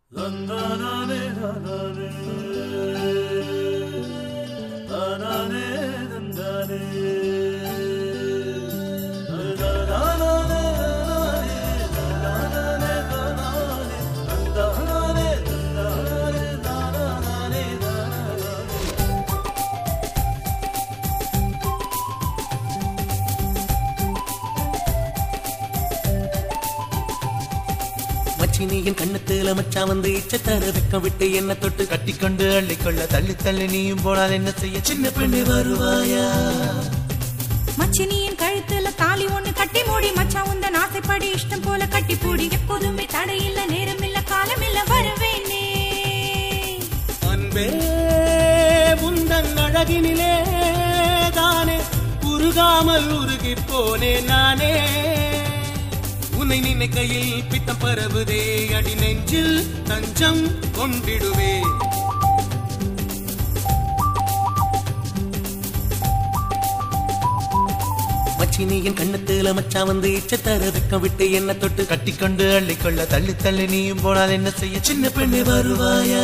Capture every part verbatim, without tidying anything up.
மச்சினியின் கண்ணத்துல மச்சா வந்து இச்சத்தர வெக்கம் விட்டு என்ன தொட்டு கட்டிக்கொண்டு அள்ளிக்கொள்ள தள்ளி தள்ளி நீயும் போனால் என்ன செய்ய சின்ன பெண்ணு வருவாயா? மச்சினியின் கழுத்துல தாலி ஒண்ணு கட்டி மூடி மச்சா உந்த ஆசைப்படி இஷ்டம் போல கட்டி பூடி எப்போதுமே தடையில்ல நேரம் இல்ல காலம் இல்ல வருவேனே அன்பே உந்தன் அழகினிலே தானே உருகாமல் உருகி போனே நானே உன்னை நினைக்கையில் பித்தம் பரவுதே அடி நெஞ்சில் தஞ்சம் கொண்டிடுவே மச்சினியின் கண்ணத்துல மச்சா வந்து இச்சத்தர வெக்கம் விட்டு என்ன தொட்டு கட்டிக்கொண்டு அள்ளிக்கொள்ள தள்ளி தள்ளி நீயும் போனால் என்ன செய்ய சின்ன பெண்ணு வருவாயா?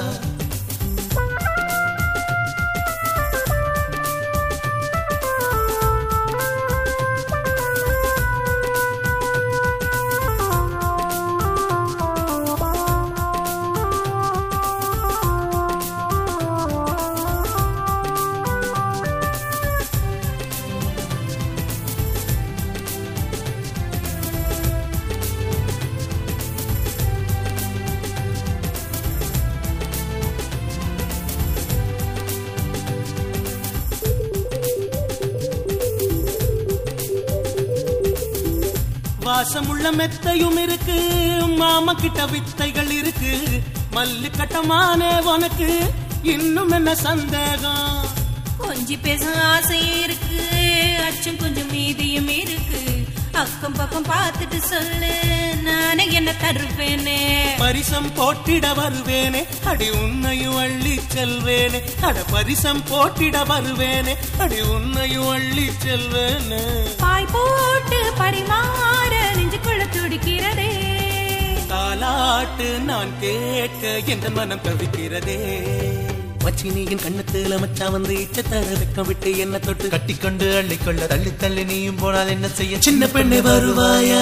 வாசமுள்ள மெத்தையும் இருக்கு மாமா கிட்ட வித்தைகள் இருக்கு மல்லு கட்டமானே உனக்கு இன்னும் என்ன சந்தேகம்? கொஞ்சி பேச ஆசை இருக்கு அச்சம் கொஞ்சம் மீதியும் இருக்கு அக்கம் பக்கம் பார்த்துட்டு சொல்லு நானே என்ன தருவேனே பரிசம் போட்டிட வருவேனே அடி உன்னையும் அள்ளி செல்வேனே அட பரிசம் போட்டிட வருவேனே அடி உன்னையும் அள்ளி செல்வேனே பாய் போட்டு பரிமாற நெஞ்சுக்குள்ள துடிக்கிறதே தாலாட்டு நான் கேட்க என்ற மனம் தவிக்கிறதே மச்சினியின் கண்ணத்துல மச்சா வந்து இச்சத்தர வெக்கம் விட்டு என்ன தொட்டு கட்டிக்கொண்டு அள்ளிக்கொள்ள தள்ளி தள்ளி நீயும் போனால் என்ன செய்ய சின்ன பெண்ணு வருவாயா?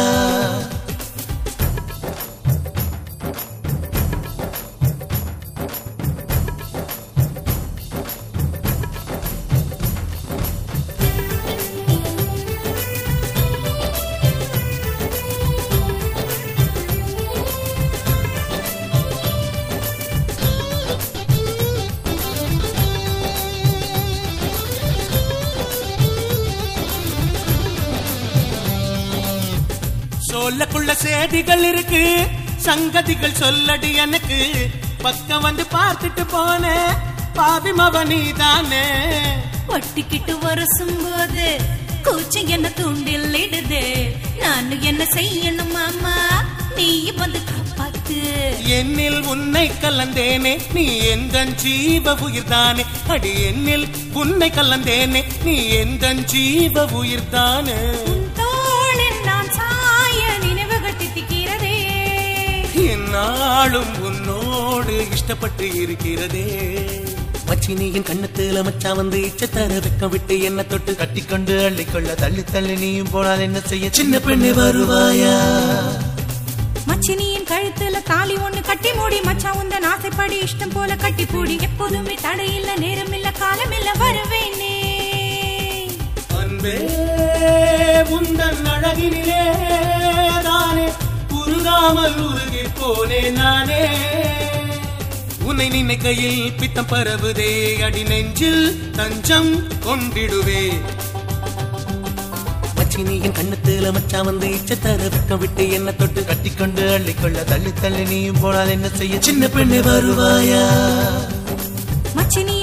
சொல்லக்குள்ள சேதிகள் இருக்கு சங்கதிகள் சொல்லடி எனக்கு பக்கம் வந்து பார்த்துட்டு போன பாவி மவனி தானே ஒட்டிக்கிட்டு வரசும் போது கூச்சி என்ன தூண்டில் இடுது நானு என்ன செய்யணும் மாமா நீ வந்து காப்பாத்து என்னில் உன்னை கலந்தேனே நீ எந்த ஜீவ உயிர்தானே அடி என்னில் உன்னை கலந்தேனே நீ எந்த ஜீவ உயிர்தானே நாளும் உன்னோடு இஷ்டப்பட்டு இருக்கிறதே மச்சினியின் கண்ணத்துல மச்சா வந்து இச்சத்தர வெக்கம் விட்டு என்ன தொட்டு கட்டிக்கொண்டு அள்ளிக்கொள்ள தள்ளி தள்ளி நீயும் போனால் என்ன செய்ய சின்ன பெண்ணு வருவாயா? மச்சினியின் கழுத்துல தாலி ஒண்ணு கட்டி மூடி மச்சா உந்த ஆசைப்படி இஷ்டம் போல கட்டி பூடி எப்போதுமே தடையில்ல நேரம் இல்ல காலம் இல்ல வருவேனே அன்பே உந்தன் அழகினிலே தானே உருகாமல் உருகி போனே நானே உன்னை நினைக்கையில் பித்தம் பரவுதே அடி நெஞ்சில் தஞ்சம் கொண்டிடுவே மச்சினியின் கண்ணத்துல மச்சா வந்து இச்சத்தர வெக்கம் விட்டு என்ன தொட்டு கட்டிக்கொண்டு அள்ளிக்கொள்ள தள்ளி தள்ளி நீயும் போனால் என்ன செய்ய சின்ன பெண்ணு வருவாயா? மச்சினி